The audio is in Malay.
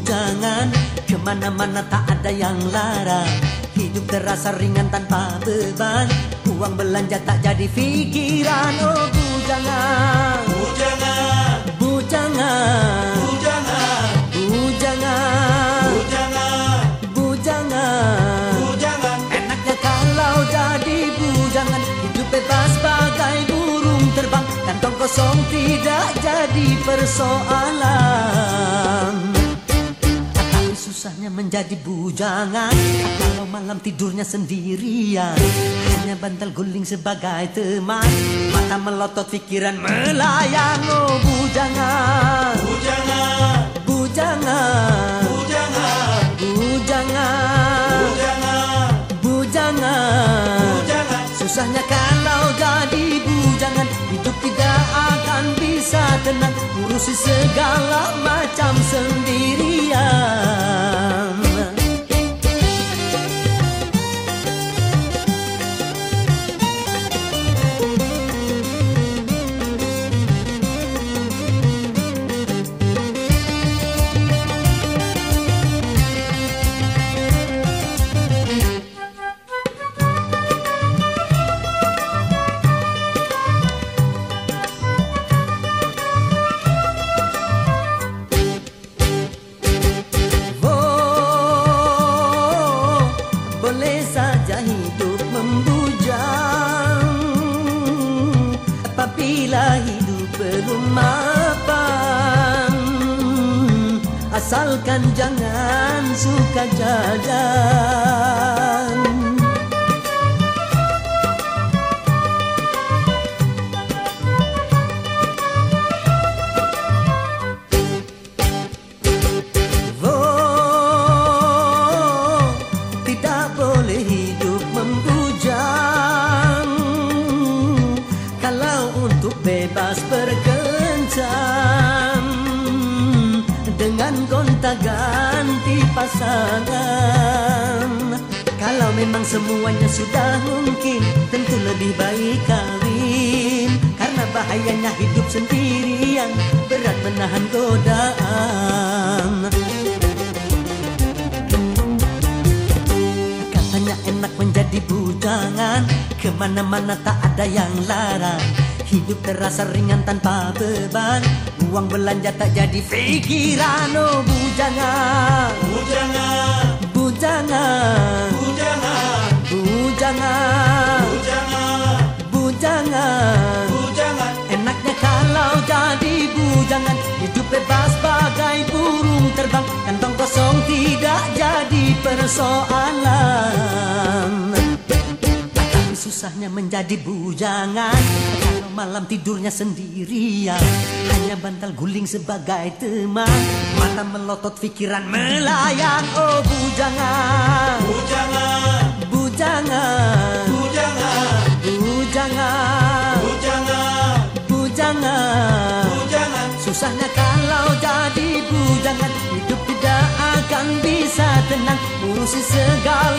bujangan, kemana-mana tak ada yang larang. Hidup terasa ringan tanpa beban, uang belanja tak jadi fikiran. Oh bujangan, Bujangan, bujangan, bujangan, bujangan, bujangan, bujangan. bujangan. Enaknya kalau jadi bujangan, hidup bebas bagai burung terbang, kantong kosong tidak jadi persoalan. Tapi susahnya menjadi bujangan kalau malam tidurnya sendirian, hanya bantal guling sebagai teman, mata melotot pikiran melayang. Oh bujangan, Bujangan, bujangan, bujangan, bujangan, bujangan, bujangan. bujangan. Susahnya kalau jadi bujangan, hidup tidak akan bisa tenang, urusi segala macam sendirian. Boleh saja hidup membujang apabila hidup belum mapan, asalkan jangan suka jajan. Boleh hidup membujang kalau untuk bebas berkencan dengan gonta-ganti pasangan. Kalau memang semuanya sudah mungkin, tentu lebih baik kawin, karena bahayanya hidup sendirian, berat menahan godaan. Enak menjadi bujangan, kemana-mana tak ada yang larang. Hidup terasa ringan tanpa beban, uang belanja tak jadi fikiran. Oh bujangan, Bujangan, bujangan, bujangan, bujangan, bujangan, bujangan. bujangan. Enaknya kalau jadi bujangan, hidup bebas bagai burung terbang, kantong kosong tidak jadi persoalan. Tapi susahnya menjadi bujangan kalau malam tidurnya sendirian, hanya bantal guling sebagai teman, mata melotot pikiran melayang. Oh bujangan, Bujangan, bujangan, bujangan, bujangan, bujangan, bujangan. bujangan. Susahnya kalau jadi bujangan, hidup tidak akan bisa tenang, urusi segala